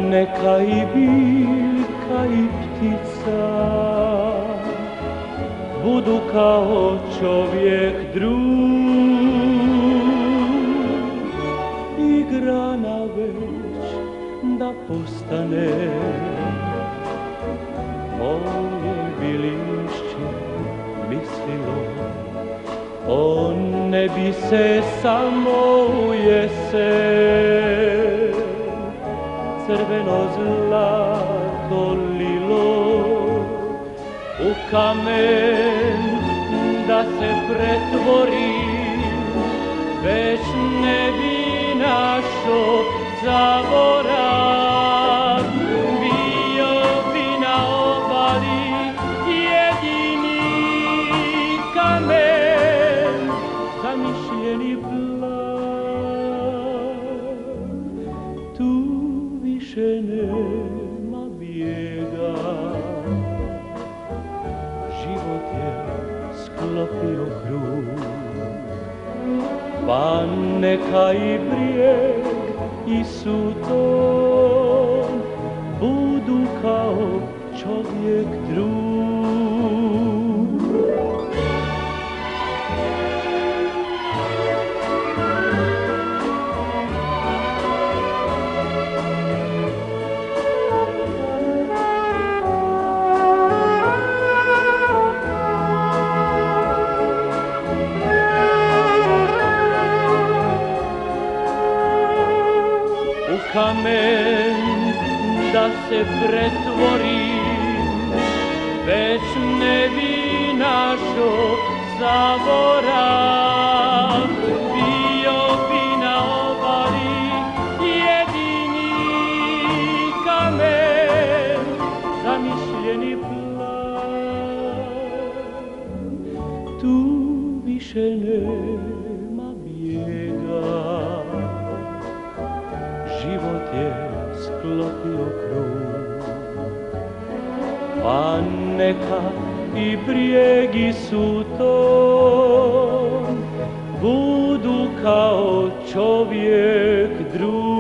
neka i biljka i ptica budu kao čovjek drug, i grana već da postane moje bi lišće mislilo. O ne bi se samo u jesen crveno zlato lilo u kamen da se pretvori, već ne bi našo zaborav. Bio bi na obali jedini kamen, zamišljeni plav. Tu više nema bijega, život je sklopio krug, pa neka i brijeg i suton budu kao čovjek drug. Kamen da se pretvori, već ne bi našo zaborav. Bio bi na obali jedini kamen, zamišljeni plav. Tu više nema bijega, život je sklopio krug, pa neka i brijeg i suton budu kao čovjek drug.